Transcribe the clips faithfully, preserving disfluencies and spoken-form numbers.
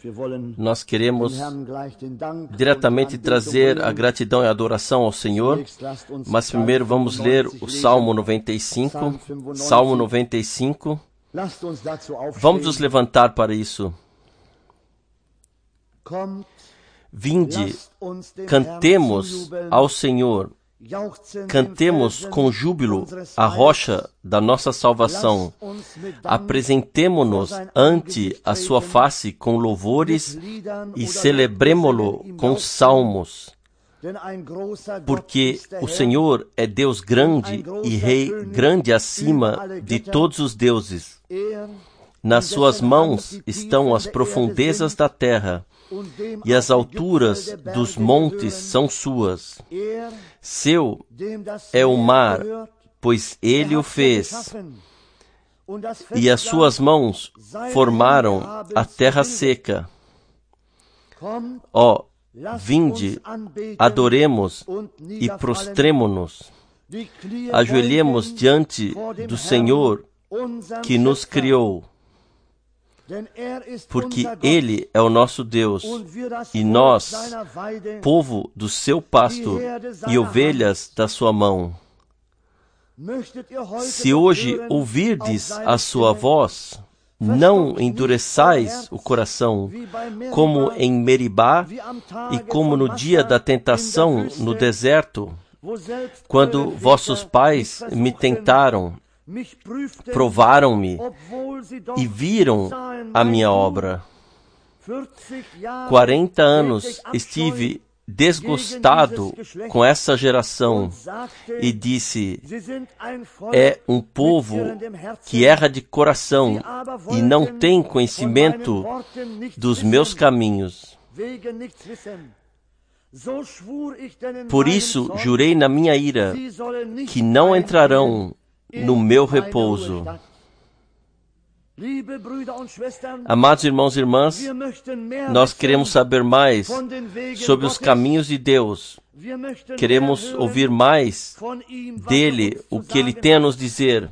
Nós queremos diretamente trazer a gratidão e a adoração ao Senhor, mas primeiro vamos ler o Salmo noventa e cinco. Salmo noventa e cinco. Vamos nos levantar para isso. Vinde, cantemos ao Senhor, cantemos com júbilo a rocha da nossa salvação. Apresentemo-nos ante a sua face com louvores e celebremo-lo com salmos. Porque o Senhor é Deus grande e Rei grande acima de todos os deuses. Nas suas mãos estão as profundezas da terra, e as alturas dos montes são suas. Seu é o mar, pois ele o fez, e as suas mãos formaram a terra seca. Ó, vinde, adoremos e prostremo-nos, ajoelhemos diante do Senhor que nos criou, porque Ele é o nosso Deus, e nós, povo do seu pasto e ovelhas da sua mão. Se hoje ouvirdes a sua voz, não endureçais o coração, como em Meribá e como no dia da tentação no deserto, quando vossos pais me tentaram, provaram-me e viram a minha obra. Quarenta anos estive desgostado com essa geração e disse: é um povo que erra de coração e não tem conhecimento dos meus caminhos. Por isso jurei na minha ira que não entrarão no meu repouso. Amados irmãos e irmãs, nós queremos saber mais sobre os caminhos de Deus. Queremos ouvir mais dele, o que ele tem a nos dizer.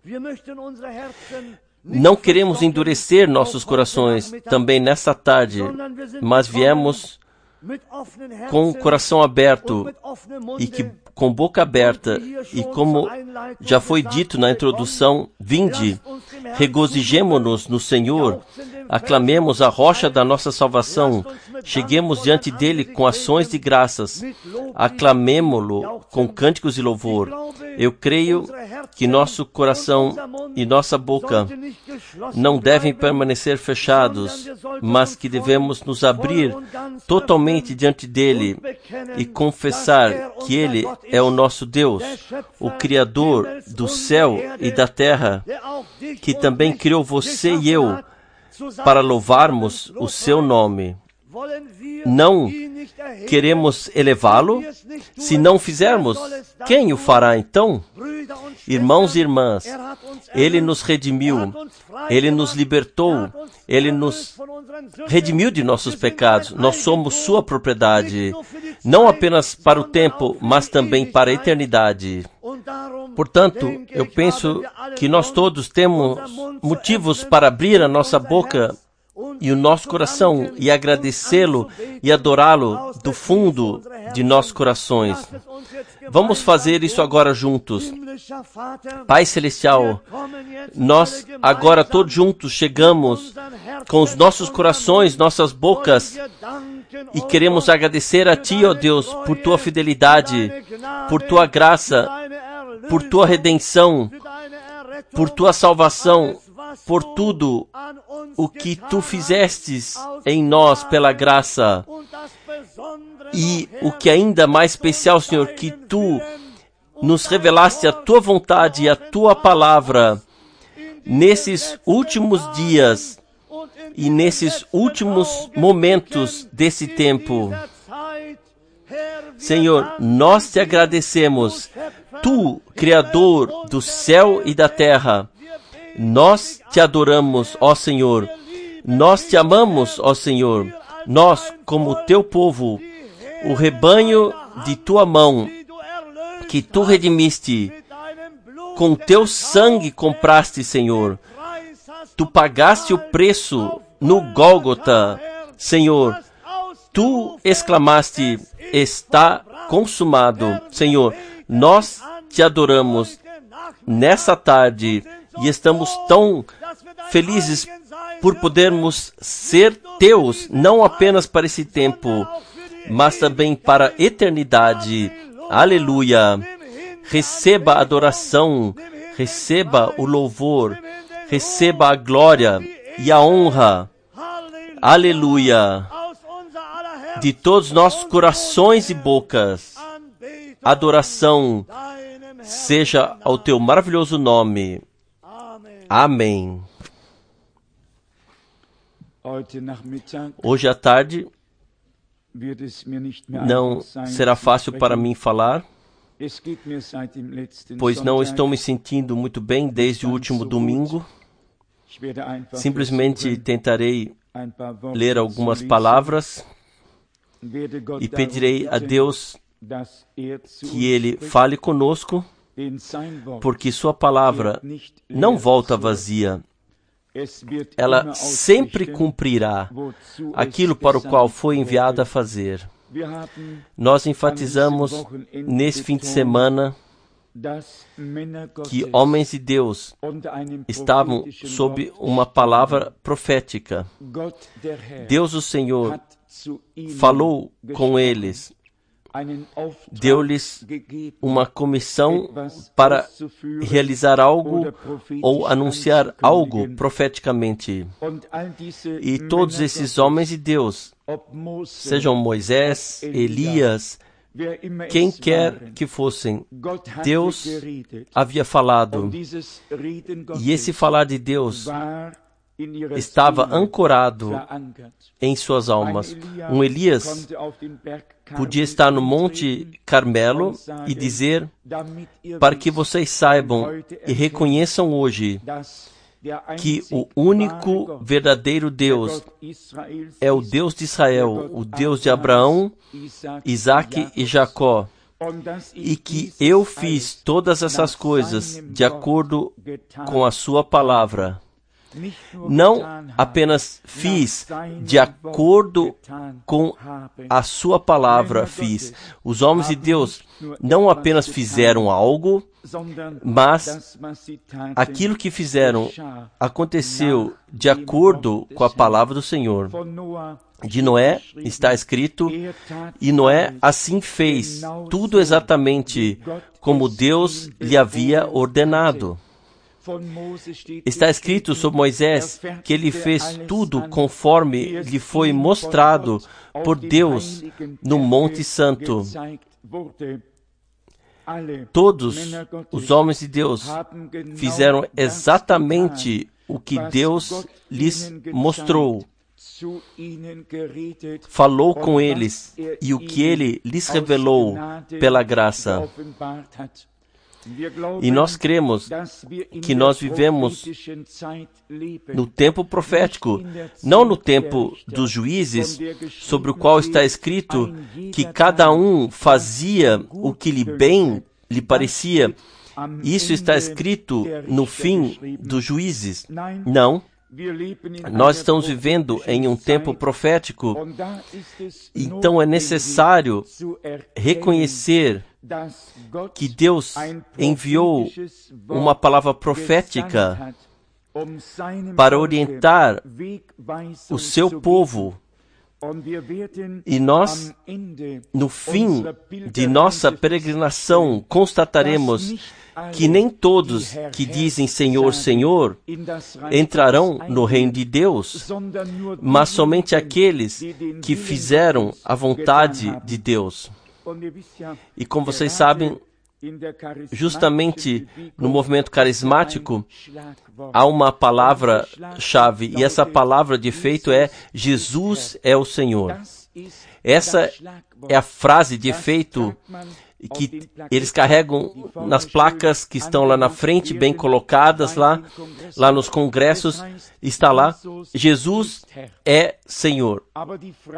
Não queremos endurecer nossos corações também nesta tarde, mas viemos com o coração aberto e que com boca aberta, e como já foi dito na introdução, vinde, regozijemo-nos no Senhor, aclamemos a rocha da nossa salvação, cheguemos diante dele com ações de graças, aclamemo-lo com cânticos de louvor. Eu creio que nosso coração e nossa boca não devem permanecer fechados, mas que devemos nos abrir totalmente diante dele e confessar que ele é o nosso Deus, o Criador do céu e da terra, que também criou você e eu para louvarmos o seu nome. Não queremos elevá-lo? Se não fizermos, quem o fará então? Irmãos e irmãs, ele nos redimiu, ele nos libertou, ele nos redimiu de nossos pecados. Nós somos sua propriedade, não apenas para o tempo, mas também para a eternidade. Portanto, eu penso que nós todos temos motivos para abrir a nossa boca e o nosso coração e agradecê-lo e adorá-lo do fundo de nossos corações. Vamos fazer isso agora juntos. Pai Celestial, nós agora todos juntos chegamos com os nossos corações, nossas bocas, e queremos agradecer a Ti, ó Deus, por Tua fidelidade, por Tua graça, por Tua redenção, por Tua salvação, por tudo o que Tu fizestes em nós pela graça. E o que é ainda mais especial, Senhor, que Tu nos revelaste a Tua vontade e a Tua palavra nesses últimos dias e nesses últimos momentos desse tempo. Senhor, nós Te agradecemos, Tu, Criador do céu e da terra. Nós Te adoramos, ó Senhor. Nós Te amamos, ó Senhor. Nós, como Teu povo, o rebanho de Tua mão, que Tu redimiste, com Teu sangue compraste, Senhor. Tu pagaste o preço no Gólgota, Senhor, Tu exclamaste, está consumado. Senhor, nós Te adoramos nessa tarde e estamos tão felizes por podermos ser Teus, não apenas para esse tempo, mas também para a eternidade. Aleluia! Receba a adoração, receba o louvor, receba a glória e a honra. Aleluia! De todos os nossos corações e bocas, adoração seja ao Teu maravilhoso nome. Amém. Hoje à tarde não será fácil para mim falar, pois não estou me sentindo muito bem desde o último domingo. Simplesmente tentarei ler algumas palavras e pedirei a Deus que Ele fale conosco, porque Sua palavra não volta vazia. Ela sempre cumprirá aquilo para o qual foi enviada a fazer. Nós enfatizamos nesse fim de semana que homens de Deus estavam sob uma palavra profética. Deus, o Senhor, falou com eles, deu-lhes uma comissão para realizar algo ou anunciar algo profeticamente. E todos esses homens de Deus, sejam Moisés, Elias, quem quer que fossem, Deus havia falado. E esse falar de Deus estava ancorado em suas almas. Um Elias podia estar no Monte Carmelo e dizer, para que vocês saibam e reconheçam hoje que o único verdadeiro Deus é o Deus de Israel, o Deus de Abraão, Isaque e Jacó, e que eu fiz todas essas coisas de acordo com a sua palavra. Não apenas fiz, de acordo com a sua palavra fiz. Os homens de Deus não apenas fizeram algo, mas aquilo que fizeram aconteceu de acordo com a palavra do Senhor. De Noé está escrito, e Noé assim fez, tudo exatamente como Deus lhe havia ordenado. Está escrito sobre Moisés que ele fez tudo conforme lhe foi mostrado por Deus no Monte Santo. Todos os homens de Deus fizeram exatamente o que Deus lhes mostrou. Falou com eles e o que Ele lhes revelou pela graça. E nós cremos que nós vivemos no tempo profético, não no tempo dos juízes, sobre o qual está escrito que cada um fazia o que lhe bem lhe parecia. Isso está escrito no fim dos juízes. Não. Nós estamos vivendo em um tempo profético, então é necessário reconhecer que Deus enviou uma palavra profética para orientar o seu povo. E nós, no fim de nossa peregrinação, constataremos que nem todos que dizem Senhor, Senhor, entrarão no reino de Deus, mas somente aqueles que fizeram a vontade de Deus. E como vocês sabem, justamente no movimento carismático, há uma palavra-chave, e essa palavra de efeito é Jesus é o Senhor. Essa é a frase de efeito que eles carregam nas placas que estão lá na frente, bem colocadas lá, lá nos congressos, está lá, Jesus é Senhor.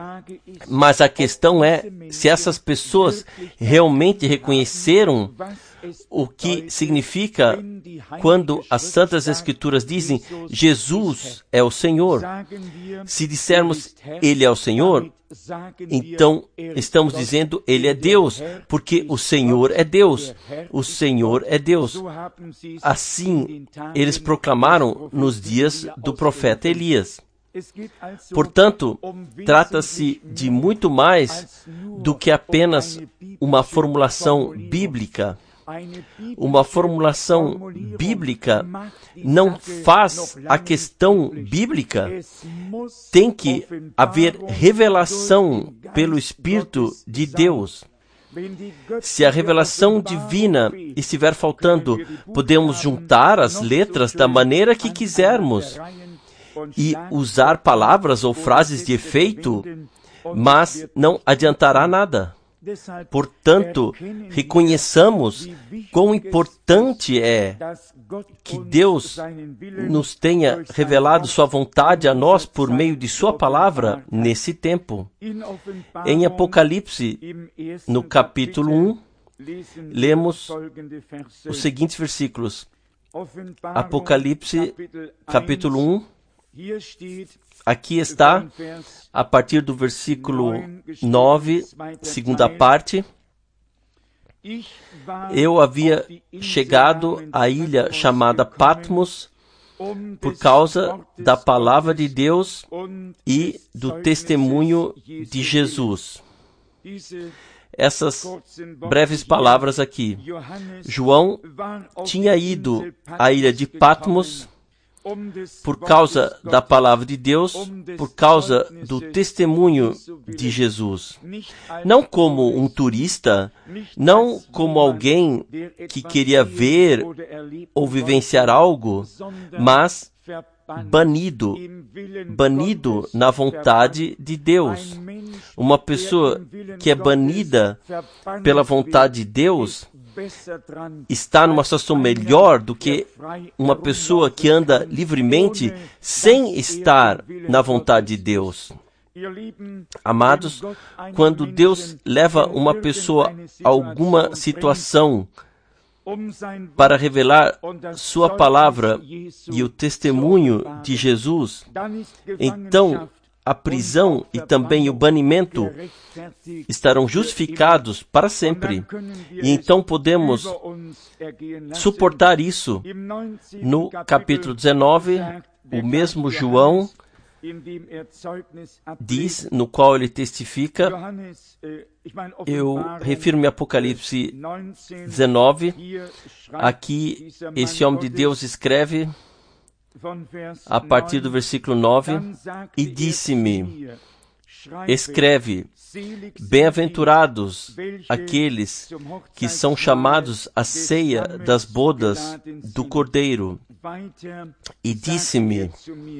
Mas a questão é se essas pessoas realmente reconheceram o que significa quando as Santas Escrituras dizem Jesus é o Senhor. Se dissermos Ele é o Senhor, então estamos dizendo Ele é Deus, porque o Senhor é Deus. O Senhor é Deus. Assim eles proclamaram nos dias do profeta Elias. Portanto, trata-se de muito mais do que apenas uma formulação bíblica. Uma formulação bíblica não faz a questão bíblica. Tem que haver revelação pelo Espírito de Deus. Se a revelação divina estiver faltando, podemos juntar as letras da maneira que quisermos e usar palavras ou frases de efeito, mas não adiantará nada. Portanto, reconheçamos quão importante é que Deus nos tenha revelado sua vontade a nós por meio de sua palavra nesse tempo. Em Apocalipse, no capítulo um, lemos os seguintes versículos. Apocalipse, capítulo um, aqui está, a partir do versículo nove, segunda parte. Eu havia chegado à ilha chamada Patmos por causa da palavra de Deus e do testemunho de Jesus. Essas breves palavras aqui. João tinha ido à ilha de Patmos por causa da palavra de Deus, por causa do testemunho de Jesus. Não como um turista, não como alguém que queria ver ou vivenciar algo, mas banido, banido na vontade de Deus. Uma pessoa que é banida pela vontade de Deus está numa situação melhor do que uma pessoa que anda livremente sem estar na vontade de Deus. Amados, quando Deus leva uma pessoa a alguma situação para revelar sua palavra e o testemunho de Jesus, então a prisão e também o banimento estarão justificados para sempre. E então podemos suportar isso. No capítulo dezenove, o mesmo João diz, no qual ele testifica, eu refiro-me a Apocalipse dezenove, aqui esse homem de Deus escreve, a partir do versículo nove, e disse-me, escreve, bem-aventurados aqueles que são chamados à ceia das bodas do Cordeiro. E disse-me,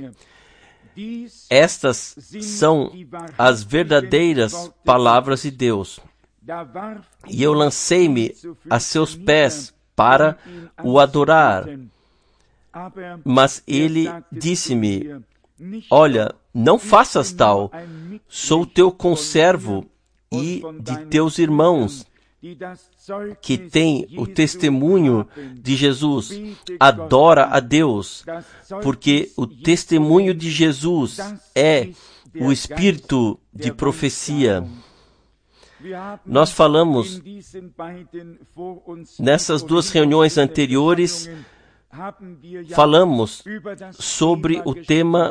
estas são as verdadeiras palavras de Deus. E eu lancei-me a seus pés para o adorar. Mas ele disse-me, olha, não faças tal, sou teu conservo e de teus irmãos, que têm o testemunho de Jesus. Adora a Deus, porque o testemunho de Jesus é o espírito de profecia. Nós falamos nessas duas reuniões anteriores, falamos sobre o tema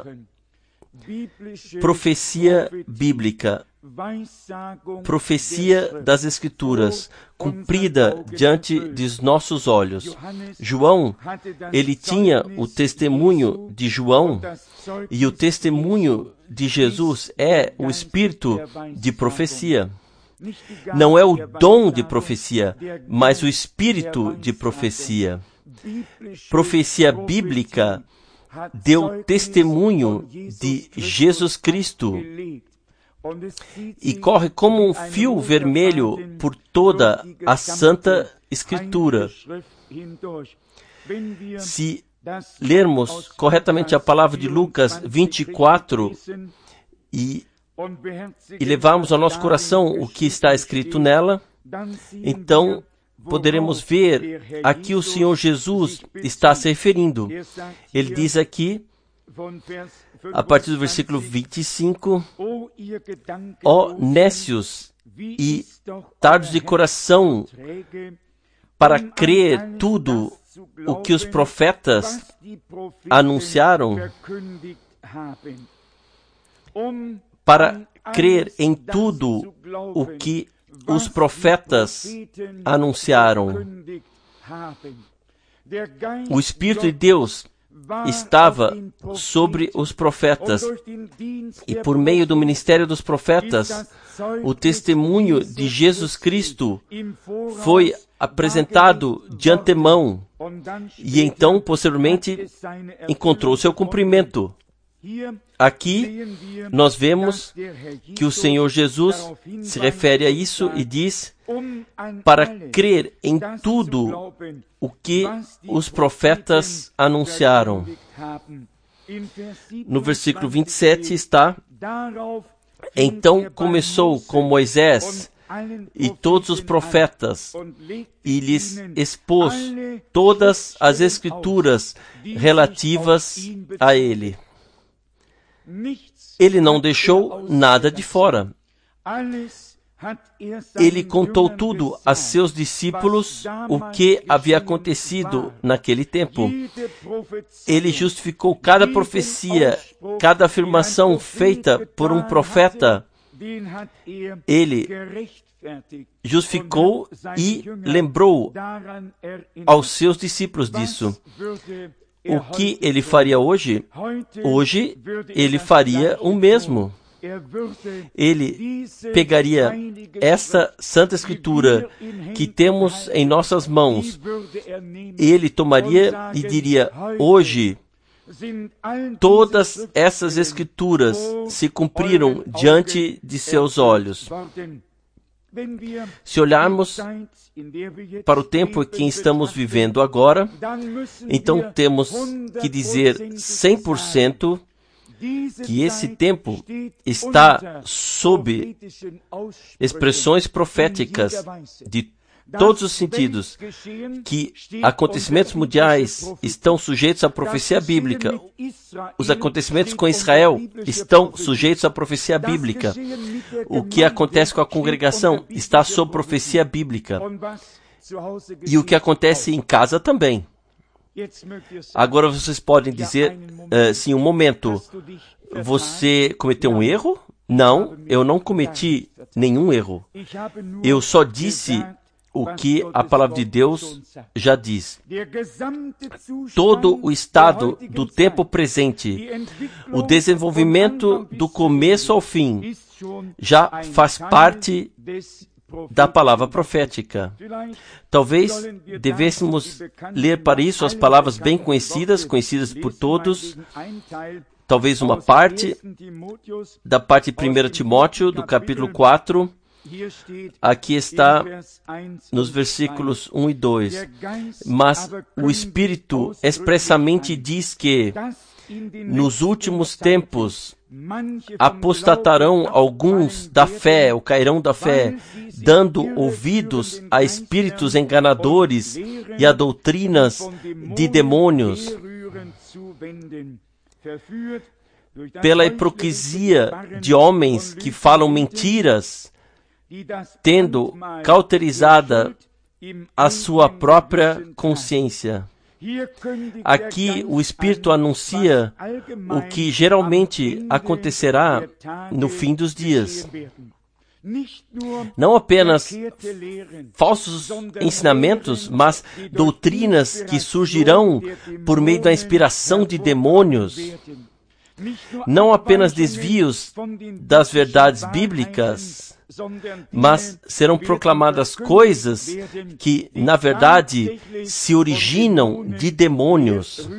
profecia bíblica, profecia das Escrituras, cumprida diante dos nossos olhos. João, ele tinha o testemunho de João, e o testemunho de Jesus é o espírito de profecia. Não é o dom de profecia, mas o espírito de profecia. Profecia bíblica deu testemunho de Jesus Cristo e corre como um fio vermelho por toda a Santa Escritura. Se lermos corretamente a palavra de Lucas vinte e quatro e, e levarmos ao nosso coração o que está escrito nela, então poderemos ver a que o Senhor Jesus está se referindo. Ele diz aqui, a partir do versículo vinte e cinco, ó nécios e tardos de coração, para crer tudo o que os profetas anunciaram, para crer em tudo o que os profetas anunciaram. O Espírito de Deus estava sobre os profetas, e por meio do ministério dos profetas, o testemunho de Jesus Cristo foi apresentado de antemão, e então, posteriormente, encontrou seu cumprimento. Aqui, nós vemos que o Senhor Jesus se refere a isso e diz, para crer em tudo o que os profetas anunciaram. No versículo vinte e sete está, então começou com Moisés e todos os profetas, e lhes expôs todas as escrituras relativas a ele. Ele não deixou nada de fora. Ele contou tudo a seus discípulos o que havia acontecido naquele tempo. Ele justificou cada profecia, cada afirmação feita por um profeta. Ele justificou e lembrou aos seus discípulos disso. O que ele faria hoje? Hoje, ele faria o mesmo. Ele pegaria essa Santa Escritura que temos em nossas mãos, ele tomaria e diria, hoje, todas essas Escrituras se cumpriram diante de seus olhos. Se olharmos para o tempo em que estamos vivendo agora, então temos que dizer cem por cento que esse tempo está sob expressões proféticas de todos os sentidos, que acontecimentos mundiais estão sujeitos à profecia bíblica. Os acontecimentos com Israel estão sujeitos à profecia bíblica. O que acontece com a congregação está sob profecia bíblica. E o que acontece em casa também. Agora vocês podem dizer, uh, sim, um momento, você cometeu um erro? Não, eu não cometi nenhum erro. Eu só disse o que a palavra de Deus já diz. Todo o estado do tempo presente, o desenvolvimento do começo ao fim, já faz parte da palavra profética. Talvez devêssemos ler para isso as palavras bem conhecidas, conhecidas por todos, talvez uma parte da parte de primeiro Timóteo, do capítulo quatro. Aqui está nos versículos um e dois. Mas o Espírito expressamente diz que nos últimos tempos apostatarão alguns da fé, ou cairão da fé, dando ouvidos a espíritos enganadores e a doutrinas de demônios, pela hipocrisia de homens que falam mentiras, tendo cauterizada a sua própria consciência. Aqui o Espírito anuncia o que geralmente acontecerá no fim dos dias. Não apenas falsos ensinamentos, mas doutrinas que surgirão por meio da inspiração de demônios. Não apenas desvios das verdades bíblicas, mas serão proclamadas coisas que, na verdade, se originam de demônios.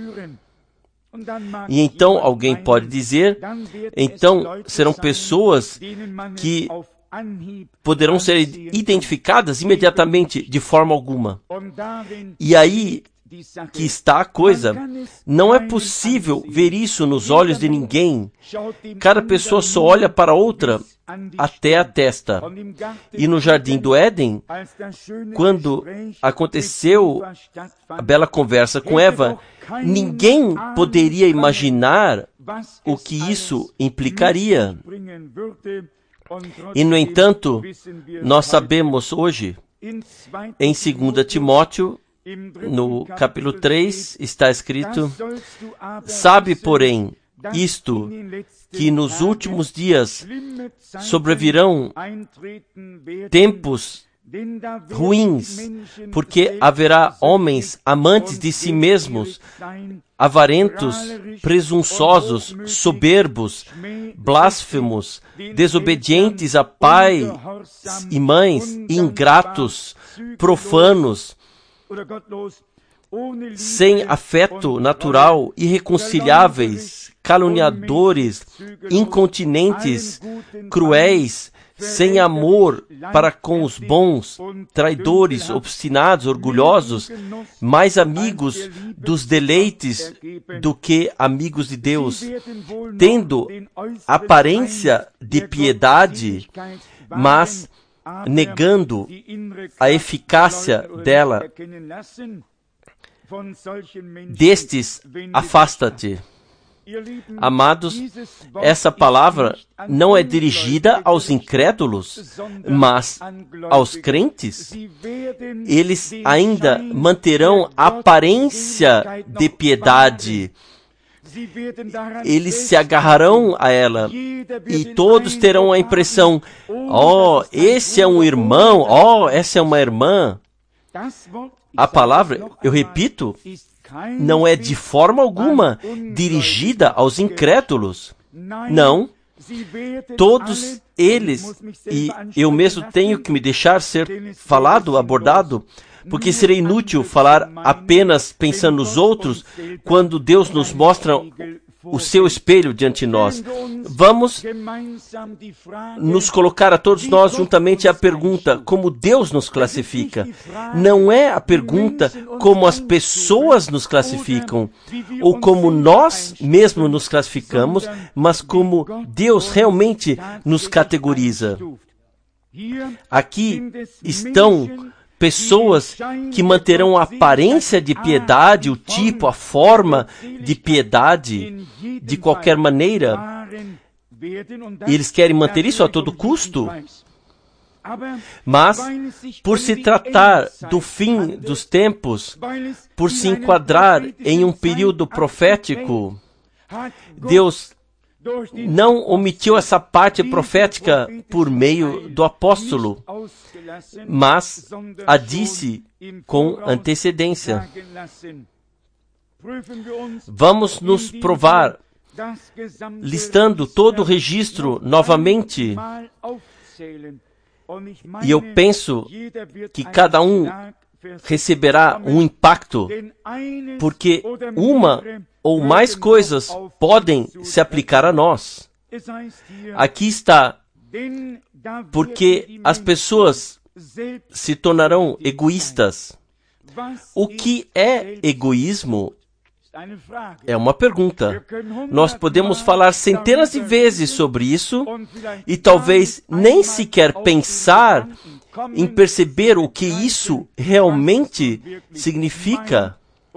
E então alguém pode dizer, então serão pessoas que poderão ser identificadas imediatamente de forma alguma. E aí que está a coisa. Não é possível ver isso nos olhos de ninguém. Cada pessoa só olha para outra até a testa. E no jardim do Éden, quando aconteceu a bela conversa com Eva, ninguém poderia imaginar o que isso implicaria. E, no entanto, nós sabemos hoje, em dois Timóteo, no capítulo três, está escrito: sabe, porém, isto, que nos últimos dias sobrevirão tempos ruins, porque haverá homens amantes de si mesmos, avarentos, presunçosos, soberbos, blasfemos, desobedientes a pais e mães, ingratos, profanos, sem afeto natural, irreconciliáveis, caluniadores, incontinentes, cruéis, sem amor para com os bons, traidores, obstinados, orgulhosos, mais amigos dos deleites do que amigos de Deus, tendo aparência de piedade, mas negando a eficácia dela. Destes, afasta-te. Amados, essa palavra não é dirigida aos incrédulos, mas aos crentes. Eles ainda manterão aparência de piedade. Eles se agarrarão a ela e todos terão a impressão: oh, esse é um irmão, oh, essa é uma irmã. A palavra, eu repito, não é de forma alguma dirigida aos incrédulos. Não. Todos eles, e eu mesmo tenho que me deixar ser falado, abordado, porque seria inútil falar apenas pensando nos outros quando Deus nos mostra o seu espelho diante de nós. Vamos nos colocar a todos nós juntamente a pergunta: como Deus nos classifica? Não é a pergunta como as pessoas nos classificam, ou como nós mesmos nos classificamos, mas como Deus realmente nos categoriza. Aqui estão pessoas que manterão a aparência de piedade, o tipo, a forma de piedade, de qualquer maneira. E eles querem manter isso a todo custo. Mas, por se tratar do fim dos tempos, por se enquadrar em um período profético, Deus não omitiu essa parte profética por meio do apóstolo, mas a disse com antecedência. Vamos nos provar, listando todo o registro novamente, e eu penso que cada um receberá um impacto, porque uma ou mais coisas podem se aplicar a nós. Aqui está, porque as pessoas se tornarão egoístas. O que é egoísmo? É uma pergunta. Nós podemos falar centenas de vezes sobre isso e talvez nem sequer pensar em perceber o que isso realmente significa.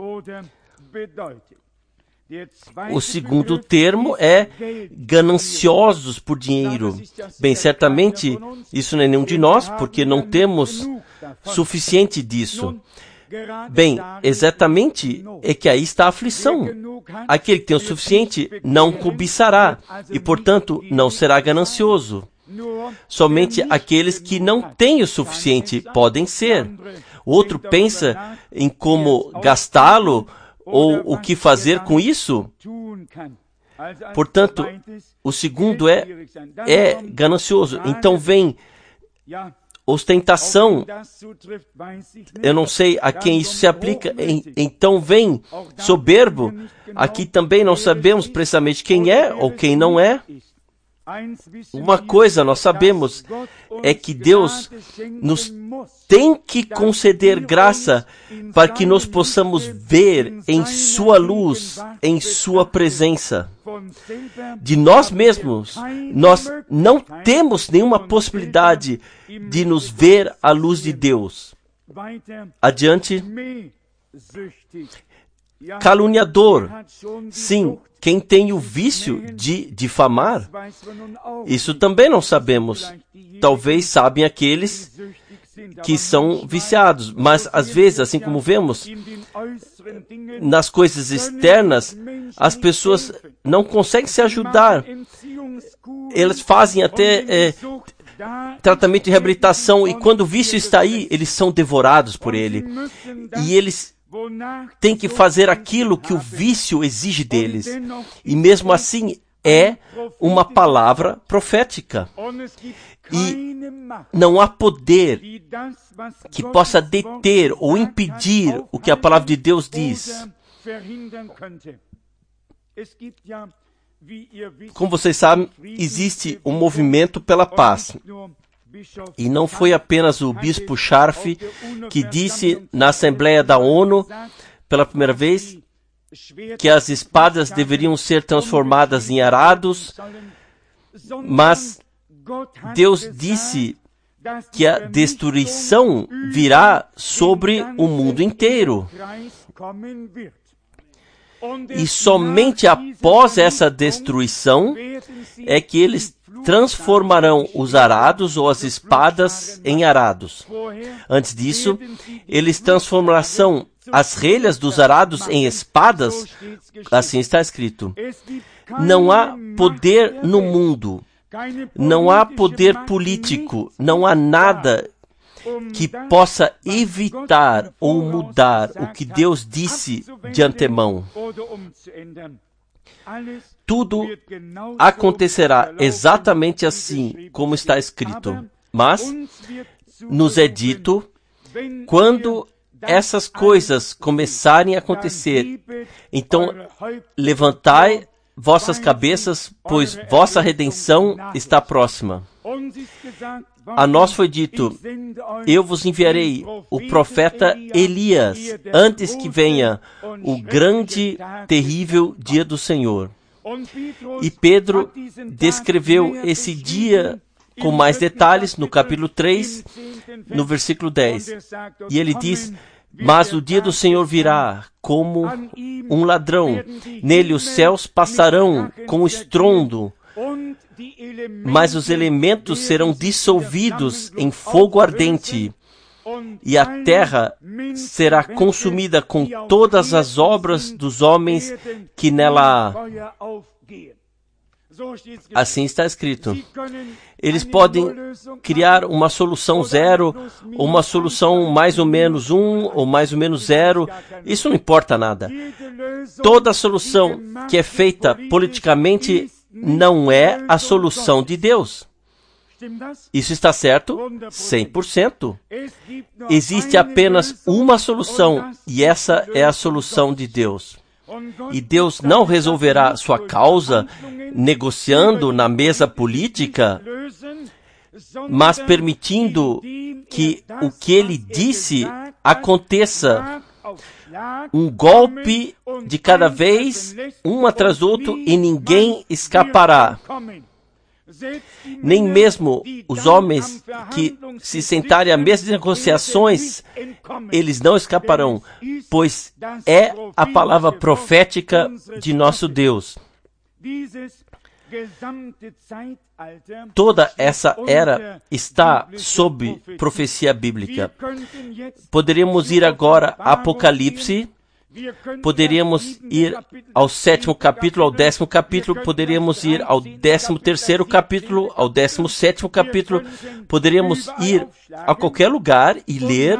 O segundo termo é gananciosos por dinheiro. Bem, certamente isso não é nenhum de nós, porque não temos suficiente disso. Bem, exatamente é que aí está a aflição. Aquele que tem o suficiente não cobiçará e, portanto, não será ganancioso. Somente aqueles que não têm o suficiente podem ser. O outro pensa em como gastá-lo ou o que fazer com isso. Portanto, o segundo é, é ganancioso. Então vem ostentação. Eu não sei a quem isso se aplica. Então vem soberbo. Aqui também não sabemos precisamente quem é ou quem não é. Uma coisa nós sabemos é que Deus nos tem que conceder graça para que nós possamos ver em sua luz, em sua presença. De nós mesmos, nós não temos nenhuma possibilidade de nos ver à luz de Deus. Adiante. Caluniador. Sim, quem tem o vício de difamar, isso também não sabemos. Talvez sabem aqueles que são viciados, mas às vezes, assim como vemos, nas coisas externas, as pessoas não conseguem se ajudar. Elas fazem até é, tratamento de reabilitação, e quando o vício está aí, eles são devorados por ele. E eles têm que fazer aquilo que o vício exige deles. E mesmo assim, é uma palavra profética. E não há poder que possa deter ou impedir o que a palavra de Deus diz. Como vocês sabem, existe um movimento pela paz. E não foi apenas o bispo Scharf que disse na Assembleia da ONU, pela primeira vez, que as espadas deveriam ser transformadas em arados, mas Deus disse que a destruição virá sobre o mundo inteiro. E somente após essa destruição é que eles transformarão os arados ou as espadas em arados. Antes disso, eles transformarão as relhas dos arados em espadas. Assim está escrito. Não há poder no mundo. Não há poder político, não há nada que possa evitar ou mudar o que Deus disse de antemão. Tudo acontecerá exatamente assim como está escrito. Mas nos é dito, quando essas coisas começarem a acontecer, então levantai vossas cabeças, pois vossa redenção está próxima. A nós foi dito, eu vos enviarei o profeta Elias, antes que venha o grande, terrível dia do Senhor. E Pedro descreveu esse dia com mais detalhes no capítulo três, no versículo dez. E ele diz, mas o dia do Senhor virá como um ladrão. Nele os céus passarão com estrondo, mas os elementos serão dissolvidos em fogo ardente, e a terra será consumida com todas as obras dos homens que nela há. Assim está escrito. Eles podem criar uma solução zero, ou uma solução mais ou menos um, ou mais ou menos zero. Isso não importa nada. Toda solução que é feita politicamente não é a solução de Deus. Isso está certo? cem por cento. Existe apenas uma solução, e essa é a solução de Deus. E Deus não resolverá sua causa negociando na mesa política, mas permitindo que o que ele disse aconteça. Um golpe de cada vez, um atrás do outro, e ninguém escapará. Nem mesmo os homens que se sentarem à mesa de negociações, eles não escaparão, pois é a palavra profética de nosso Deus. Toda essa era está sob profecia bíblica. Poderíamos ir agora a Apocalipse, poderíamos ir ao sétimo capítulo, ao décimo capítulo, poderíamos ir ao décimo terceiro capítulo, ao décimo sétimo capítulo, poderíamos ir a qualquer lugar e ler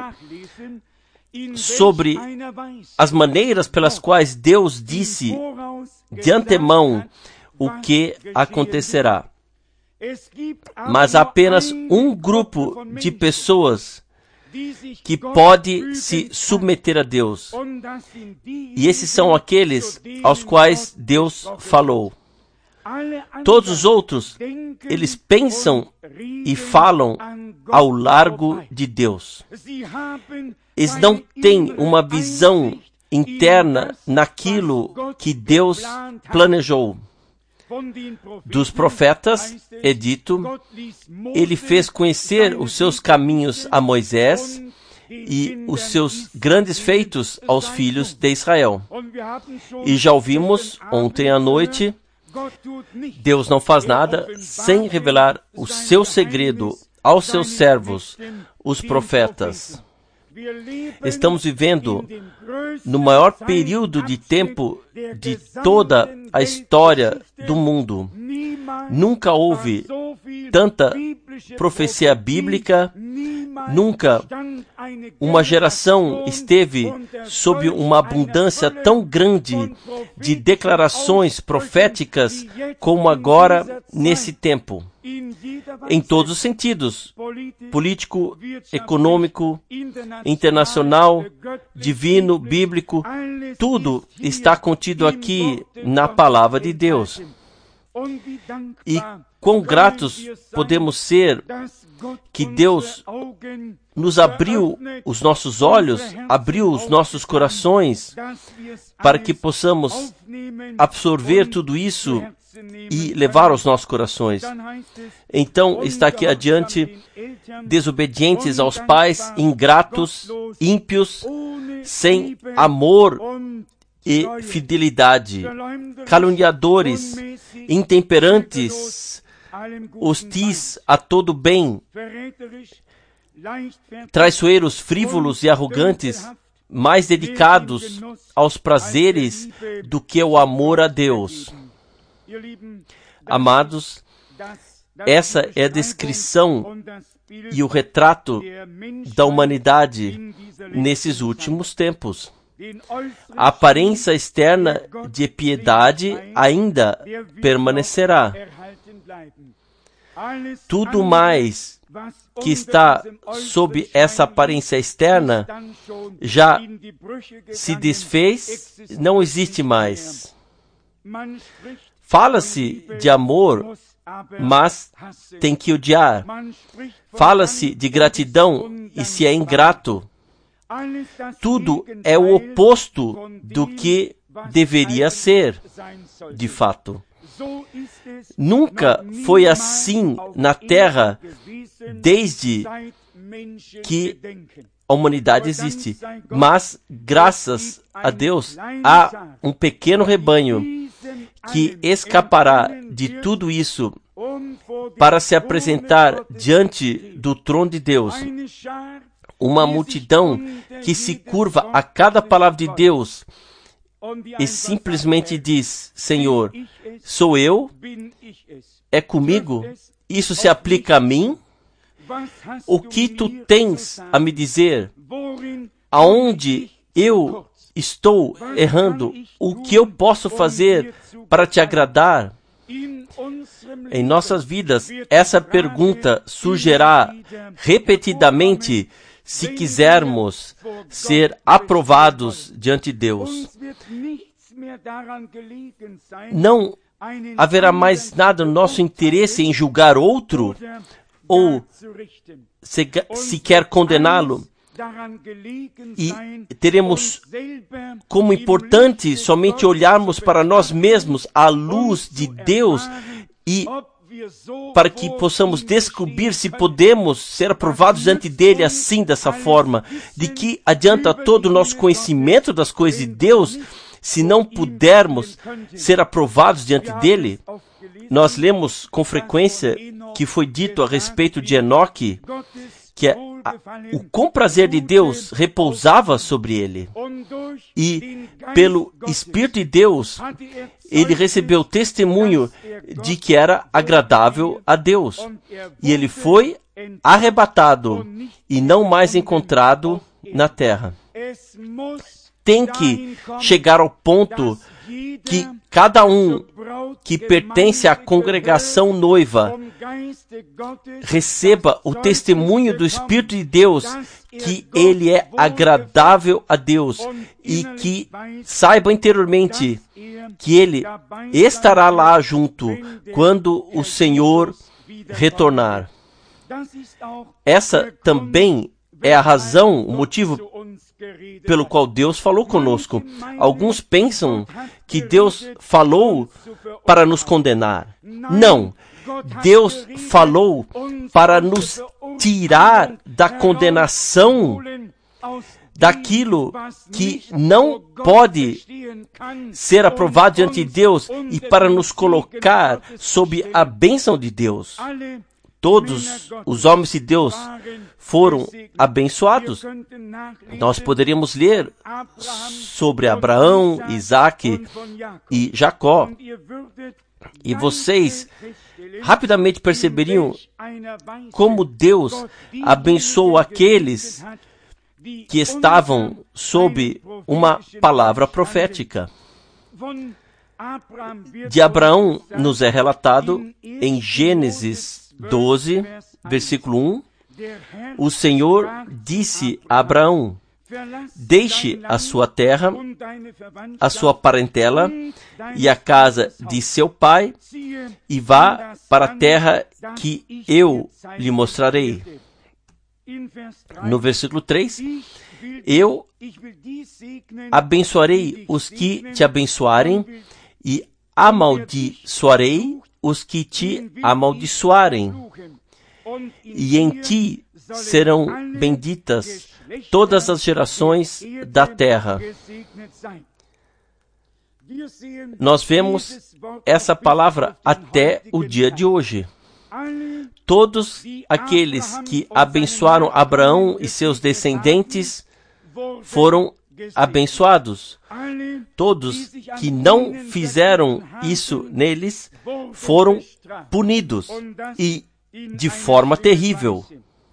sobre as maneiras pelas quais Deus disse de antemão o que acontecerá. Mas há apenas um grupo de pessoas que pode se submeter a Deus. E esses são aqueles aos quais Deus falou. Todos os outros, eles pensam e falam ao largo de Deus. Eles não têm uma visão interna naquilo que Deus planejou. Dos profetas, é dito, ele fez conhecer os seus caminhos a Moisés e os seus grandes feitos aos filhos de Israel. E já ouvimos ontem à noite, Deus não faz nada sem revelar o seu segredo aos seus servos, os profetas. Estamos vivendo no maior período de tempo de toda a história do mundo. Nunca houve tanta profecia bíblica, nunca uma geração esteve sob uma abundância tão grande de declarações proféticas como agora nesse tempo. Em todos os sentidos, político, econômico, internacional, divino, bíblico, tudo está contido aqui na palavra de Deus. E quão gratos podemos ser que Deus nos abriu os nossos olhos, abriu os nossos corações, para que possamos absorver tudo isso e levar aos nossos corações. Então, está aqui adiante, desobedientes aos pais, ingratos, ímpios, sem amor e fidelidade, caluniadores, intemperantes, hostis a todo bem, traiçoeiros, frívolos e arrogantes, mais dedicados aos prazeres do que ao amor a Deus. Amados, essa é a descrição e o retrato da humanidade nesses últimos tempos. A aparência externa de piedade ainda permanecerá. Tudo mais que está sob essa aparência externa já se desfez, não existe mais. Fala-se de amor, mas tem que odiar. Fala-se de gratidão e se é ingrato. Tudo é o oposto do que deveria ser, de fato. Nunca foi assim na Terra desde que a humanidade existe. Mas, graças a Deus, há um pequeno rebanho que escapará de tudo isso para se apresentar diante do trono de Deus. Uma multidão que se curva a cada palavra de Deus e simplesmente diz: Senhor, sou eu? É comigo? Isso se aplica a mim? O que tu tens a me dizer? Aonde eu estou errando? O que eu posso fazer para te agradar? Em nossas vidas, essa pergunta surgirá repetidamente se quisermos ser aprovados diante de Deus. Não haverá mais nada no nosso interesse em julgar outro ou sequer condená-lo. E teremos como importante somente olharmos para nós mesmos à luz de Deus e para que possamos descobrir se podemos ser aprovados diante dele assim, dessa forma. De que adianta todo o nosso conhecimento das coisas de Deus se não pudermos ser aprovados diante dele? Nós lemos com frequência que foi dito a respeito de Enoque que a, o com prazer de Deus repousava sobre ele. E pelo Espírito de Deus, ele recebeu testemunho de que era agradável a Deus. E ele foi arrebatado e não mais encontrado na terra. Tem que chegar ao ponto que cada um que pertence à congregação noiva receba o testemunho do Espírito de Deus que ele é agradável a Deus e que saiba interiormente que ele estará lá junto quando o Senhor retornar. Essa também é a razão, o motivo pelo qual Deus falou conosco. Alguns pensam que Deus falou para nos condenar. Não. Deus falou para nos tirar da condenação daquilo que não pode ser aprovado diante de Deus e para nos colocar sob a bênção de Deus. Todos os homens de Deus foram abençoados. Nós poderíamos ler sobre Abraão, Isaque e Jacó. E vocês rapidamente perceberiam como Deus abençoou aqueles que estavam sob uma palavra profética. De Abraão nos é relatado em Gênesis doze, versículo um, o Senhor disse a Abraão: deixe a sua terra, a sua parentela e a casa de seu pai e vá para a terra que eu lhe mostrarei. No versículo três, eu abençoarei os que te abençoarem e amaldiçoarei os que te amaldiçoarem. E em ti serão benditas todas as gerações da terra. Nós vemos essa palavra até o dia de hoje. Todos aqueles que abençoaram Abraão e seus descendentes foram abençoados. Todos que não fizeram isso neles foram punidos, e de forma terrível.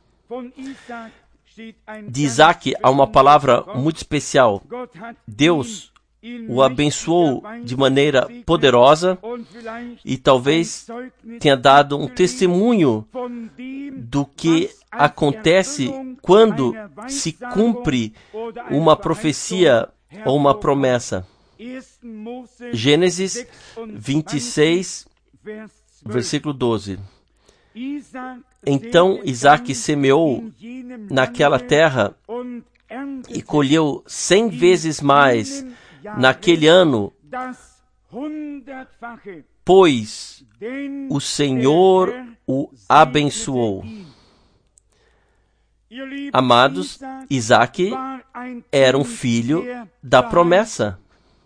De Isaque há uma palavra muito especial. Deus o abençoou de maneira poderosa e talvez tenha dado um testemunho do que acontece quando se cumpre uma profecia ou uma promessa. Gênesis vinte e seis, versículo doze. Então Isaque semeou naquela terra e colheu cem vezes mais naquele ano, pois o Senhor o abençoou. Amados, Isaque era um filho da promessa.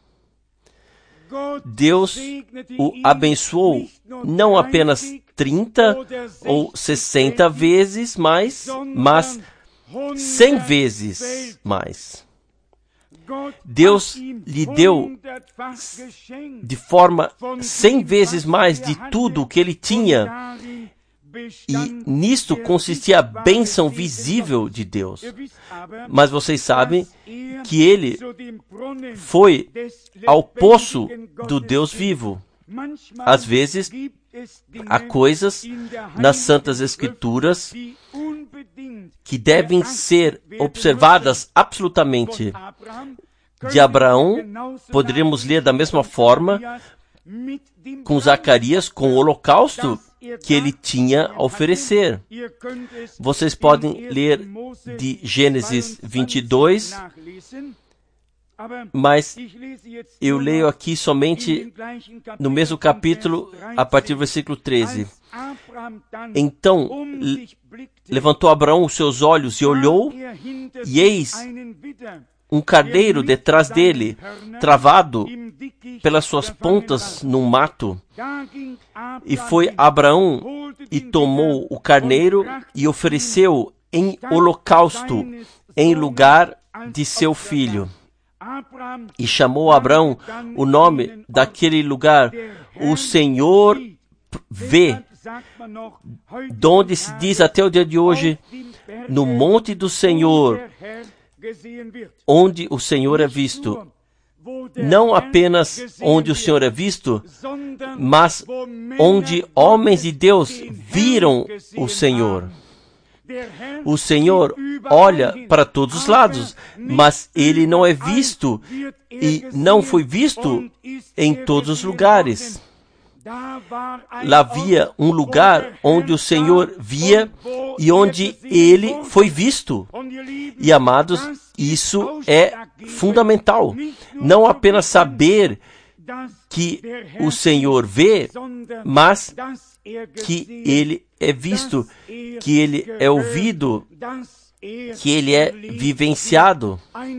Deus o abençoou não apenas trinta ou sessenta vezes mais, mas cem vezes mais. Deus lhe deu de forma cem vezes mais de tudo o que ele tinha. E nisto consistia a bênção visível de Deus. Mas vocês sabem que ele foi ao poço do Deus vivo. Às vezes, há coisas nas Santas Escrituras que devem ser observadas absolutamente. De Abraão, poderíamos ler da mesma forma com Zacarias, com o holocausto que ele tinha a oferecer. Vocês podem ler de Gênesis vinte e dois, mas eu leio aqui somente no mesmo capítulo, a partir do versículo treze. Então levantou Abraão os seus olhos e olhou, e eis um carneiro detrás dele, travado pelas suas pontas num mato. E foi Abraão e tomou o carneiro e ofereceu em holocausto em lugar de seu filho. E chamou Abraão o nome daquele lugar, o Senhor vê, donde se diz até o dia de hoje, no monte do Senhor, onde o Senhor é visto. não apenas onde o Senhor é visto, mas onde homens de Deus viram o Senhor. O Senhor olha para todos os lados, mas Ele não é visto e não foi visto em todos os lugares. Lá havia um lugar onde o Senhor via e onde Ele foi visto. E, amados, isso é fundamental. Não apenas saber que o Senhor vê, mas que Ele é visto, que Ele é ouvido, que Ele é vivenciado.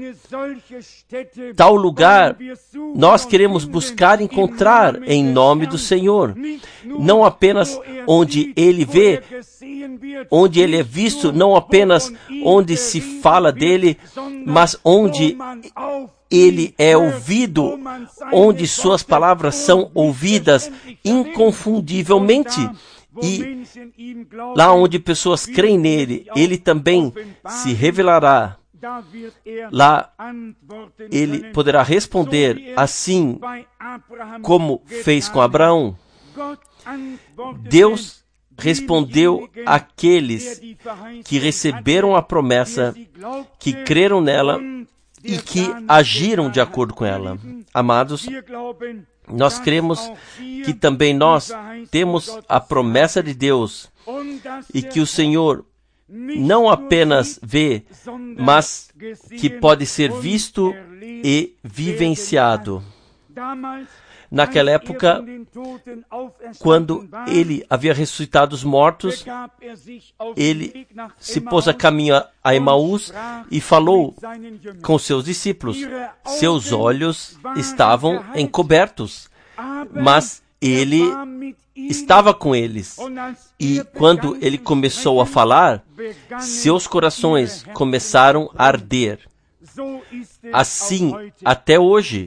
Tal lugar nós queremos buscar encontrar em nome do Senhor. Não apenas onde Ele vê, onde Ele é visto, não apenas onde se fala dEle, mas onde Ele é ouvido, onde Suas palavras são ouvidas inconfundivelmente. E lá onde pessoas creem nele, Ele também se revelará. Lá Ele poderá responder assim como fez com Abraão. Deus respondeu àqueles que receberam a promessa, que creram nela e que agiram de acordo com ela. Amados, nós cremos que também nós temos a promessa de Deus e que o Senhor não apenas vê, mas que pode ser visto e vivenciado. Naquela época, quando Ele havia ressuscitado os mortos, Ele se pôs a caminho a Emaús e falou com seus discípulos. Seus olhos estavam encobertos, mas Ele estava com eles. E quando Ele começou a falar, seus corações começaram a arder. Assim, até hoje,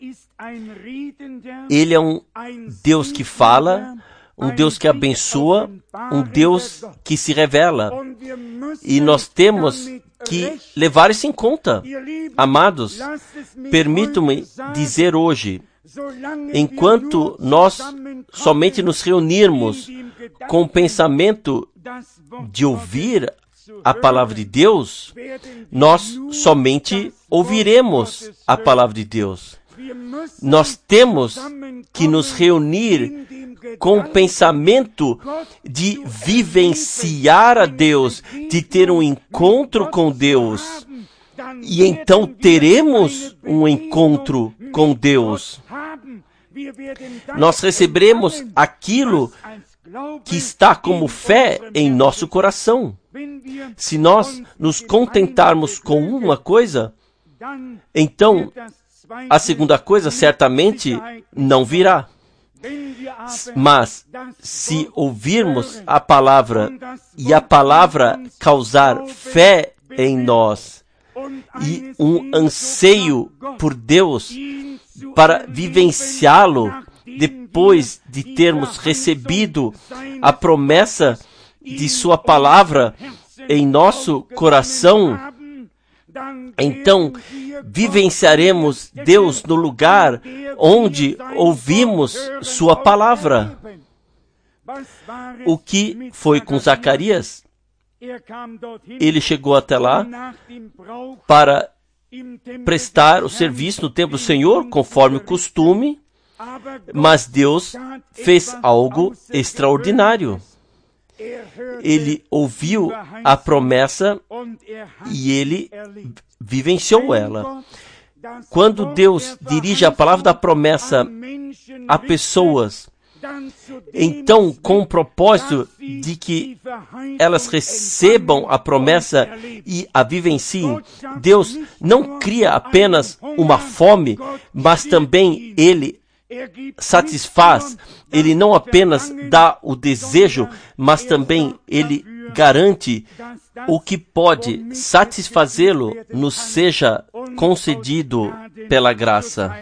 Ele é um Deus que fala, um Deus que abençoa, um Deus que se revela. E nós temos que levar isso em conta. Amados, permitam-me dizer hoje, enquanto nós somente nos reunirmos com o pensamento de ouvir a palavra de Deus, nós somente ouviremos a palavra de Deus. Nós temos que nos reunir com o pensamento de vivenciar a Deus, de ter um encontro com Deus. E então teremos um encontro com Deus. Nós receberemos aquilo que está como fé em nosso coração. Se nós nos contentarmos com uma coisa, então a segunda coisa certamente não virá. Mas se ouvirmos a palavra e a palavra causar fé em nós e um anseio por Deus para vivenciá-lo depois de termos recebido a promessa de Sua palavra em nosso coração, então vivenciaremos Deus no lugar onde ouvimos Sua palavra. O que foi com Zacarias? Ele chegou até lá para prestar o serviço no templo do Senhor, conforme o costume, mas Deus fez algo extraordinário. Ele ouviu a promessa e ele vivenciou ela. Quando Deus dirige a palavra da promessa a pessoas, então, com o propósito de que elas recebam a promessa e a vivenciem, Deus não cria apenas uma fome, mas também Ele satisfaz. Ele não apenas dá o desejo, mas também Ele garante o que pode satisfazê-lo nos seja concedido pela graça.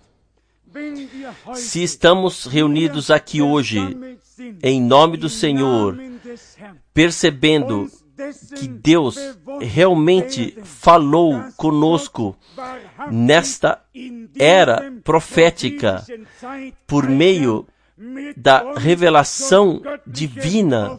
Se estamos reunidos aqui hoje, em nome do Senhor, percebendo que Deus realmente falou conosco nesta era profética por meio da revelação divina.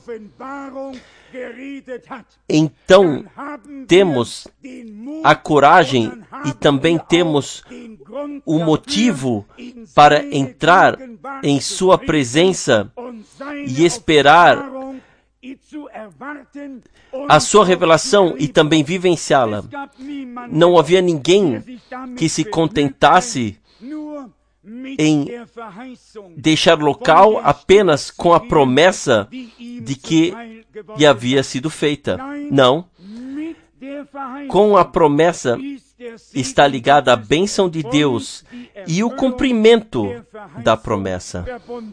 Então temos a coragem e também temos o motivo para entrar em sua presença e esperar a sua revelação e também vivenciá-la. Não havia ninguém que se contentasse em deixar local apenas com a promessa de que lhe havia sido feita. Não. Com a promessa está ligada a bênção de Deus e o cumprimento da promessa.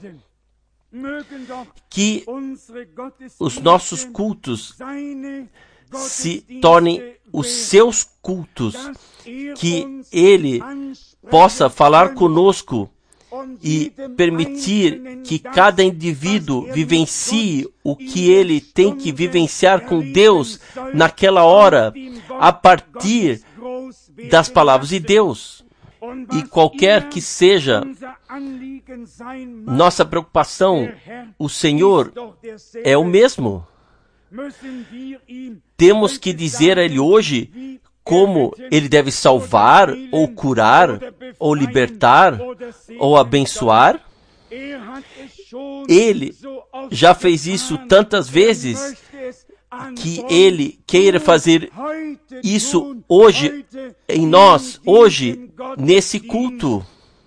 Que os nossos cultos se tornem os seus cultos, que Ele possa falar conosco e permitir que cada indivíduo vivencie o que ele tem que vivenciar com Deus naquela hora, a partir das palavras de Deus. E qualquer que seja nossa preocupação, o Senhor é o mesmo. Temos que dizer a Ele hoje como Ele deve salvar, ou curar, ou libertar, ou abençoar. Ele já fez isso tantas vezes que Ele queira fazer isso hoje em nós, hoje, nesse culto.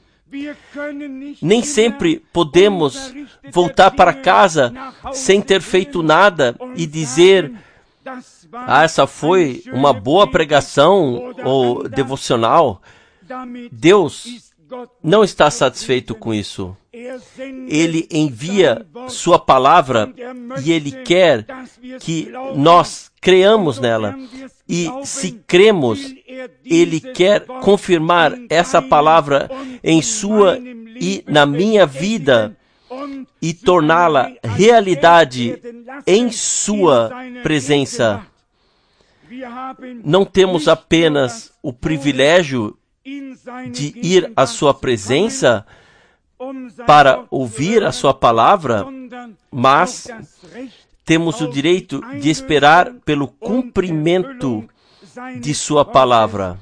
Nem sempre podemos voltar para casa sem ter feito nada e dizer: ah, essa foi uma boa pregação ou devocional. Deus não está satisfeito com isso. Ele envia sua palavra e Ele quer que nós creamos nela. E se cremos, Ele quer confirmar essa palavra em sua e na minha vida e torná-la realidade em sua presença. Não temos apenas o privilégio de ir à sua presença para ouvir a sua palavra, mas temos o direito de esperar pelo cumprimento de sua palavra.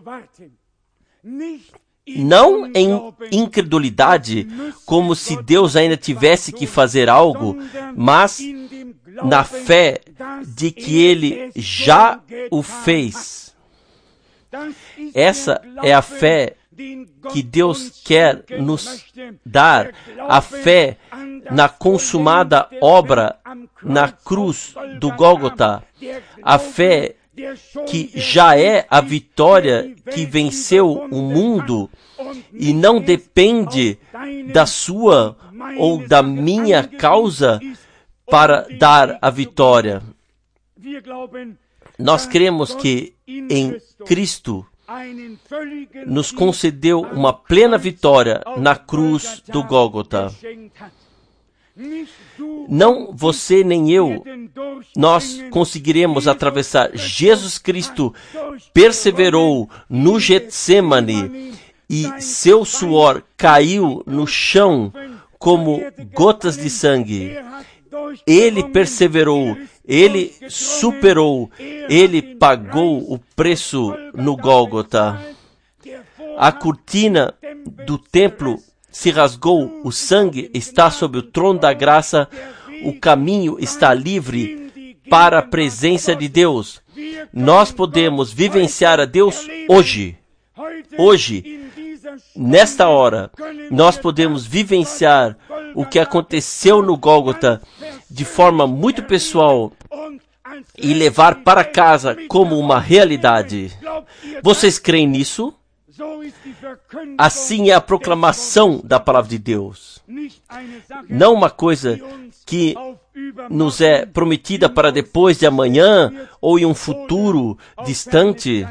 Não em incredulidade, como se Deus ainda tivesse que fazer algo, mas na fé de que Ele já o fez. Essa é a fé que Deus quer nos dar, a fé na consumada obra na cruz do Gólgota, a fé que já é a vitória que venceu o mundo e não depende da sua ou da minha causa para dar a vitória. Nós cremos que em Cristo nos concedeu uma plena vitória na cruz do Gólgota. Não você nem eu, nós conseguiremos atravessar. Jesus Cristo perseverou no Getsêmani e seu suor caiu no chão como gotas de sangue. Ele perseverou, Ele superou, Ele pagou o preço no Gólgota. A cortina do templo se rasgou, o sangue está sobre o trono da graça, o caminho está livre para a presença de Deus. Nós podemos vivenciar a Deus hoje. Hoje, nesta hora, nós podemos vivenciar o que aconteceu no Gólgota de forma muito pessoal e levar para casa como uma realidade. Vocês creem nisso? Assim é a proclamação da palavra de Deus. Não uma coisa que nos é prometida para depois de amanhã ou em um futuro distante.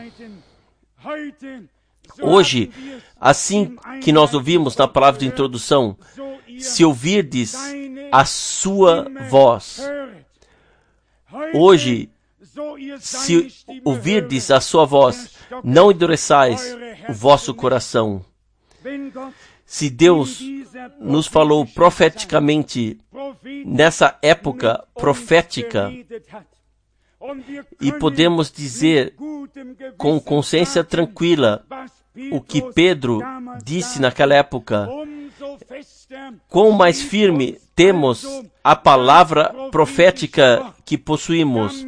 Hoje, assim que nós ouvimos na palavra de introdução, se ouvirdes a sua voz. Hoje, se ouvirdes a sua voz, não endureçais o vosso coração. Se Deus nos falou profeticamente nessa época profética, e podemos dizer com consciência tranquila o que Pedro disse naquela época, quão mais firme temos a palavra profética que possuímos,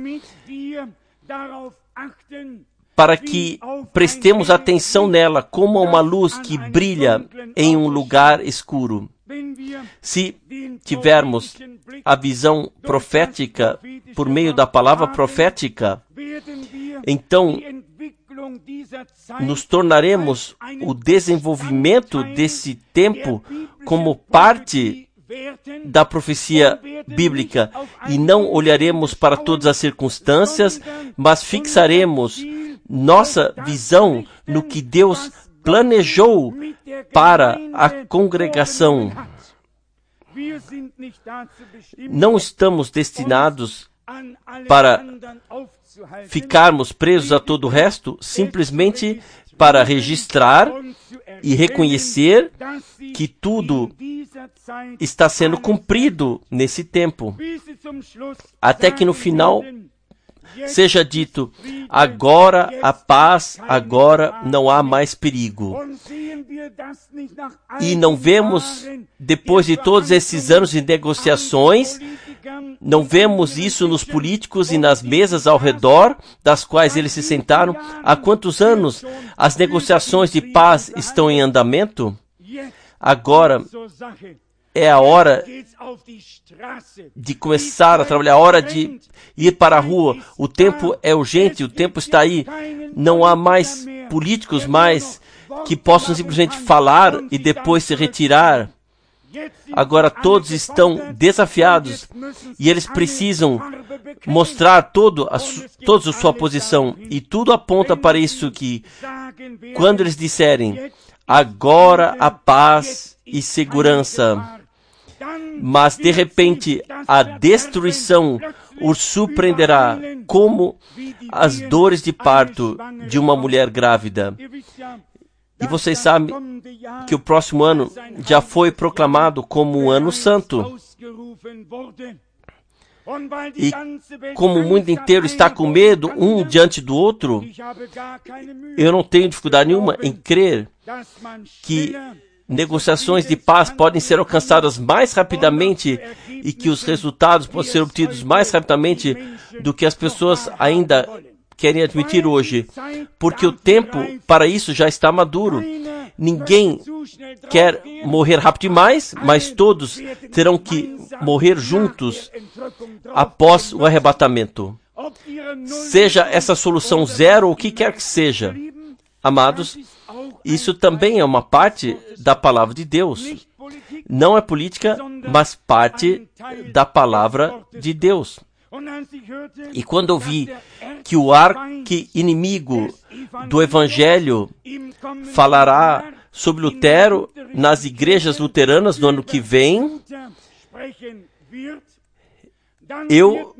para que prestemos atenção nela como uma luz que brilha em um lugar escuro. Se tivermos a visão profética por meio da palavra profética, então nos tornaremos o desenvolvimento desse tempo como parte da profecia bíblica e não olharemos para todas as circunstâncias, mas fixaremos nossa visão no que Deus planejou para a congregação. Não estamos destinados para ficarmos presos a todo o resto, simplesmente para registrar e reconhecer que tudo está sendo cumprido nesse tempo, até que no final seja dito, agora a paz, agora não há mais perigo. E não vemos, depois de todos esses anos de negociações, não vemos isso nos políticos e nas mesas ao redor das quais eles se sentaram. Há quantos anos as negociações de paz estão em andamento? Agora é a hora de começar a trabalhar, a hora de ir para a rua. O tempo é urgente, o tempo está aí. Não há mais políticos mais que possam simplesmente falar e depois se retirar. Agora todos estão desafiados e eles precisam mostrar todo a, toda a sua posição. E tudo aponta para isso que, quando eles disserem, agora a paz e segurança, mas de repente a destruição os surpreenderá como as dores de parto de uma mulher grávida. E vocês sabem que o próximo ano já foi proclamado como um ano santo. E como o mundo inteiro está com medo um diante do outro, eu não tenho dificuldade nenhuma em crer que negociações de paz podem ser alcançadas mais rapidamente e que os resultados podem ser obtidos mais rapidamente do que as pessoas ainda querem admitir hoje, porque o tempo para isso já está maduro. Ninguém quer morrer rápido demais, mas todos terão que morrer juntos após o arrebatamento. Seja essa solução zero ou o que quer que seja, amados, isso também é uma parte da palavra de Deus. Não é política, mas parte da palavra de Deus. E quando eu vi que o arqui-inimigo do Evangelho falará sobre Lutero nas igrejas luteranas no ano que vem, eu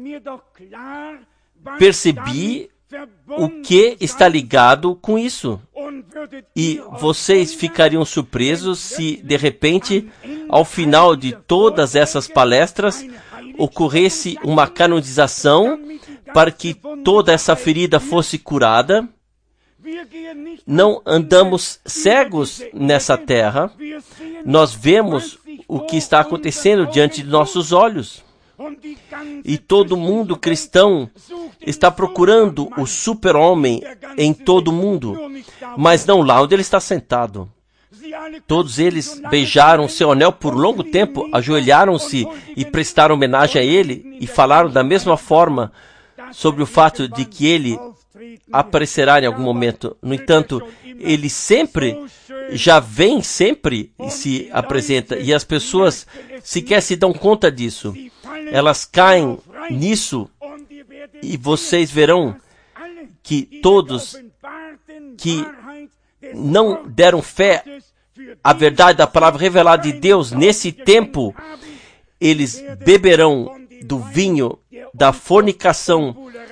percebi o que está ligado com isso. E vocês ficariam surpresos se, de repente, ao final de todas essas palestras, ocorresse uma canonização para que toda essa ferida fosse curada. Não andamos cegos nessa terra. Nós vemos o que está acontecendo diante de nossos olhos. E todo mundo cristão está procurando o super-homem em todo o mundo, mas não lá onde ele está sentado. Todos eles beijaram seu anel por longo tempo, ajoelharam-se e prestaram homenagem a ele e falaram da mesma forma sobre o fato de que ele aparecerá em algum momento. No entanto, ele sempre, já vem sempre e se apresenta, e as pessoas sequer se dão conta disso. Elas caem nisso e vocês verão que todos que não deram fé à verdade da palavra revelada de Deus nesse tempo, eles beberão do vinho da fornicação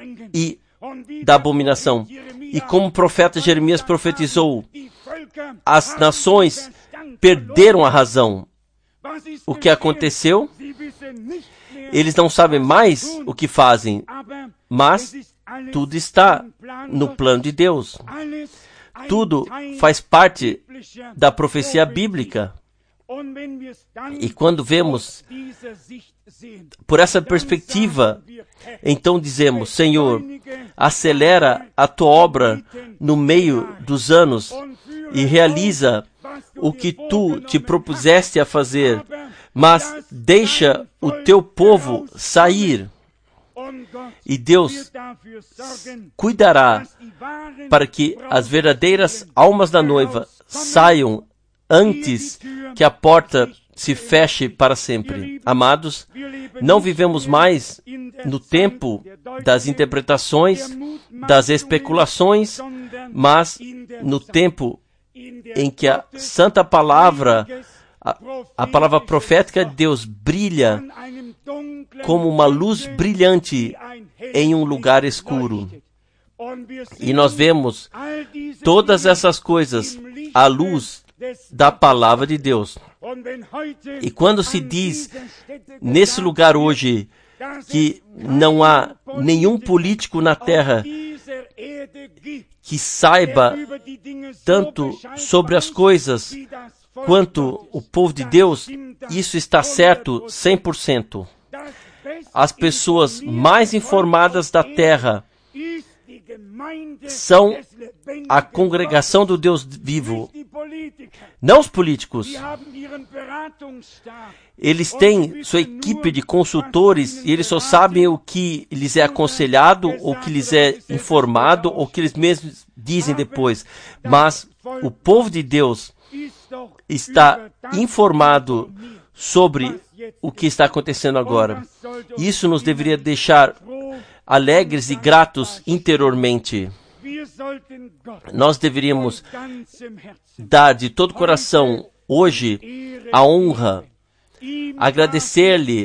e da abominação. E como o profeta Jeremias profetizou, as nações perderam a razão. O que aconteceu? Eles não sabem mais o que fazem, mas tudo está no plano de Deus. Tudo faz parte da profecia bíblica. E quando vemos por essa perspectiva, então dizemos: Senhor, acelera a tua obra no meio dos anos e realiza o que tu te propuseste a fazer, mas deixa o teu povo sair. E Deus cuidará para que as verdadeiras almas da noiva saiam antes que a porta se feche para sempre. Amados, não vivemos mais no tempo das interpretações, das especulações, mas no tempo em que a santa palavra, a, a palavra profética de Deus brilha como uma luz brilhante em um lugar escuro. E nós vemos todas essas coisas à luz da palavra de Deus. E quando se diz nesse lugar hoje que não há nenhum político na terra que saiba tanto sobre as coisas quanto o povo de Deus, isso está certo cem por cento. As pessoas mais informadas da terra são a congregação do Deus vivo, não os políticos. Eles têm sua equipe de consultores e eles só sabem o que lhes é aconselhado, ou que lhes é informado, ou que eles mesmos dizem depois. Mas o povo de Deus está informado sobre o que está acontecendo agora. Isso nos deveria deixar alegres e gratos interiormente. Nós deveríamos dar de todo o coração hoje a honra, agradecer-lhe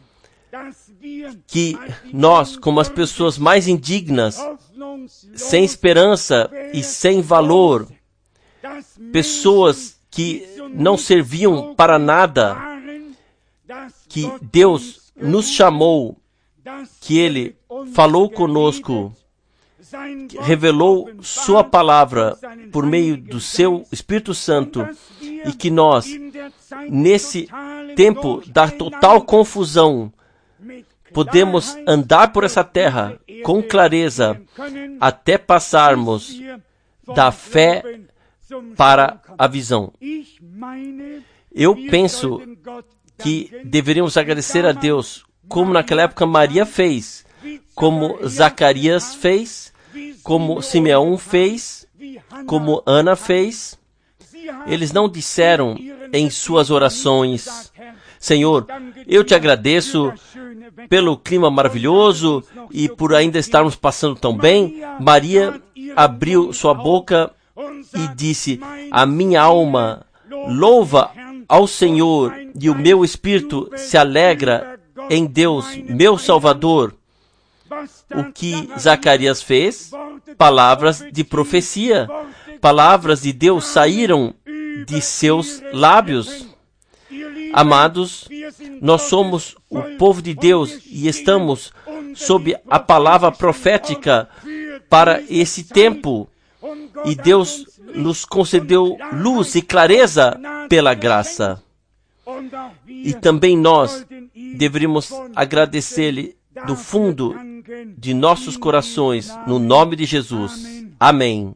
que nós, como as pessoas mais indignas, sem esperança e sem valor, pessoas que não serviam para nada, que Deus nos chamou, que Ele falou conosco, revelou sua palavra por meio do seu Espírito Santo, e que nós, nesse tempo da total confusão, podemos andar por essa terra com clareza até passarmos da fé para a visão. Eu penso que deveríamos agradecer a Deus, como naquela época Maria fez, como Zacarias fez, como Simeão fez, como Ana fez. Eles não disseram em suas orações: Senhor, eu te agradeço pelo clima maravilhoso e por ainda estarmos passando tão bem. Maria abriu sua boca e disse: a minha alma louva ao Senhor e o meu espírito se alegra em Deus, meu Salvador. O que Zacarias fez? Palavras de profecia. Palavras de Deus saíram de seus lábios. Amados, nós somos o povo de Deus e estamos sob a palavra profética para esse tempo. E Deus nos concedeu luz e clareza pela graça. E também nós deveríamos agradecer-lhe do fundo de nossos corações, no nome de Jesus. Amém.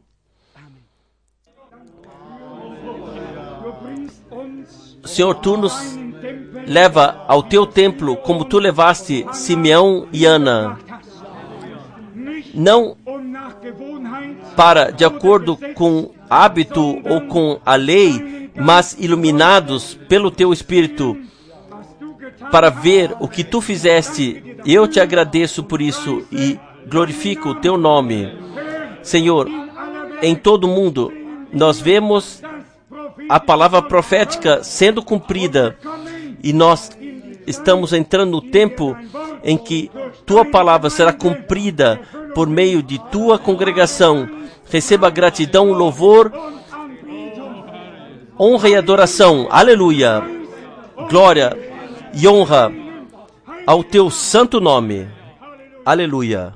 Senhor, tu nos leva ao teu templo como tu levaste Simeão e Ana, não para de acordo com hábito ou com a lei, mas iluminados pelo teu Espírito, para ver o que tu fizeste. Eu te agradeço por isso e glorifico o teu nome. Senhor, em todo o mundo nós vemos a palavra profética sendo cumprida, e nós estamos entrando no tempo em que tua palavra será cumprida por meio de tua congregação. Receba gratidão, louvor, honra e adoração. Aleluia. Glória e honra ao teu santo nome. Aleluia.